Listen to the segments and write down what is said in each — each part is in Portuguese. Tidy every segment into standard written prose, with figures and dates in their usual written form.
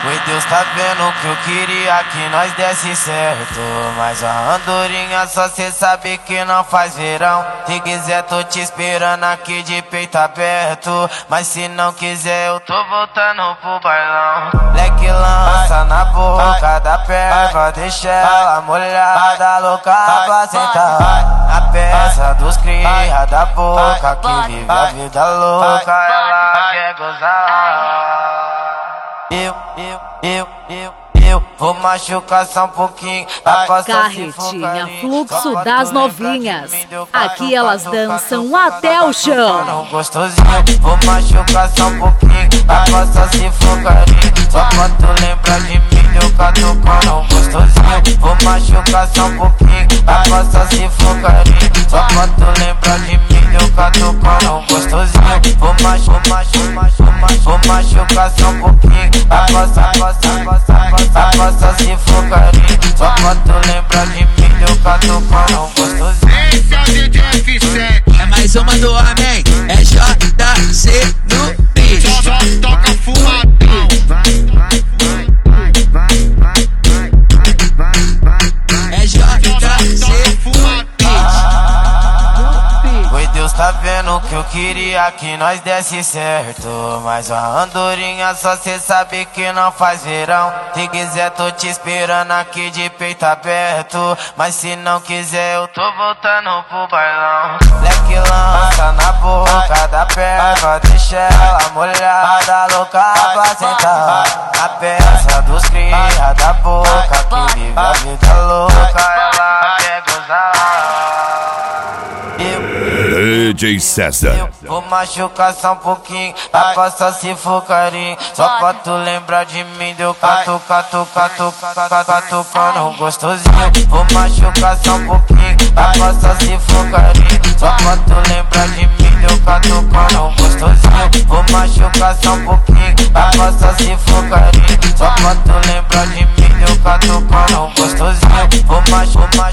Foi Deus tá vendo que eu queria que nós desse certo, mas a andorinha só cê sabe que não faz verão. Se quiser tô te esperando aqui de peito aberto, mas se não quiser eu tô voltando pro bailão. Leque lança na boca da perva, deixa ela molhada, louca pra sentar. A peça dos cria da boca que vive a vida louca, ela quer gozar. Eu vou machucar só um pouquinho. Carretinha, fluxo das novinhas. Aqui elas dançam até o chão. Gostosinho, vou machucar só um pouquinho. A costa se for carinho. Só pra tu lembrar de mim, eu catucando gostosinho. Vou machucar só um pouquinho. A costa se for carinho. Só pra tu lembrar de mim, eu catucando gostosinho. Vou machucar só um pouquinho. A costa se for carinho. Só pra tu lembrar de mim, eu catucando gostosinho. Esse é o DJ F7. É mais uma do homem, é JC no beat. Só toca fumadão. É JC no beat. Foi Deus tá vendo que eu queria que nós desse certo, mas a andorinha só cê sabe que não faz verão. Se quiser tô te esperando aqui de peito aberto, mas se não quiser eu tô voltando pro bailão. Leque lança na boca da perva, deixa ela molhada, louca pra sentar. A peça dos cria da boca que vive a vida louca, ela quer gozar. DJ César. Vou machucar só um pouquinho, a costa se for carinho. Só pra tu lembrar de mim, deu catucando gostosinho. Vou machucar só um pouquinho, a costa se for carinho. Só pra tu lembrar de mim, deu catucando gostosinho. Vou machucar só um pouquinho, a costa se for carinho. Só pra tu lembrar de mim, deu catucando gostosinho. Vou machucar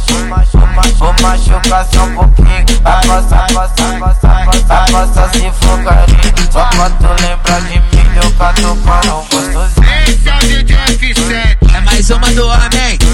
só um pouquinho, a costa se for carinho. Só pra tu lembrar de mim, eu catucando gostosinho. Esse é o DJ F7. É mais uma do homem,